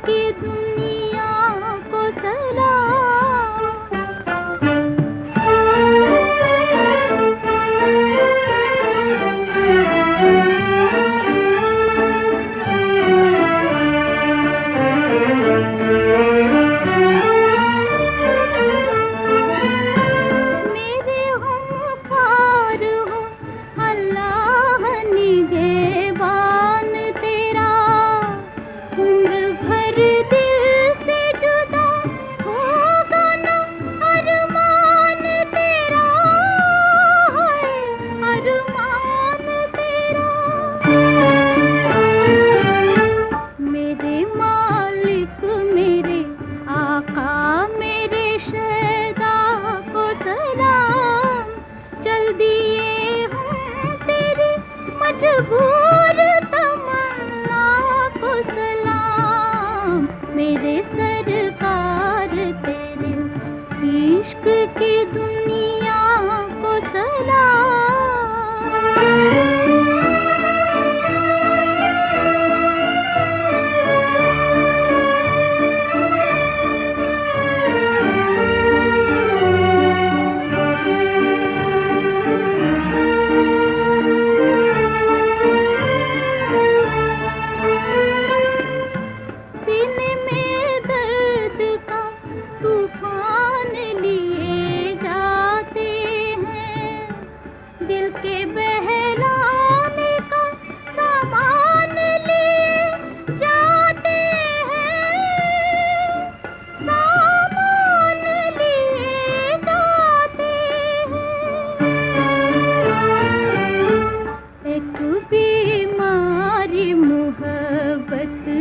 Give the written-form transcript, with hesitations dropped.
की दुनिया को सलाम। मेरे ग़मख़ार हो अल्लाह निगहबान तेरा, उम्र भर दिल से जुदा होगा ना अरमान तेरा, है अरमान तेरा। मेरे मालिक मेरे आका मेरे शहदा को सलाम। चल दिए हम तेरी मजबूर तमन्ना को सलाम। मेरे सरकार तेरे इश्क की दुनिया को सलाम। सीने में दर्द का तूफान लिए जाते हैं, दिल के बहलाने का सामान लिए जाते हैं, सामान लिए जाते हैं। एक बीमारी मोहब्बत